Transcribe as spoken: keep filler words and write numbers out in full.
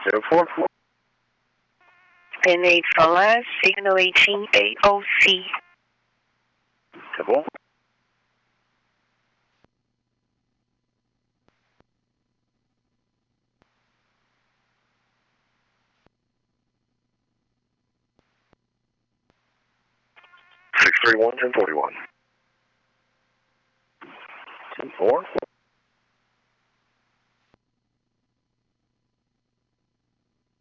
zero four. N eight for last, signal eighteen A O C. Double. Six three one ten forty one. Two four.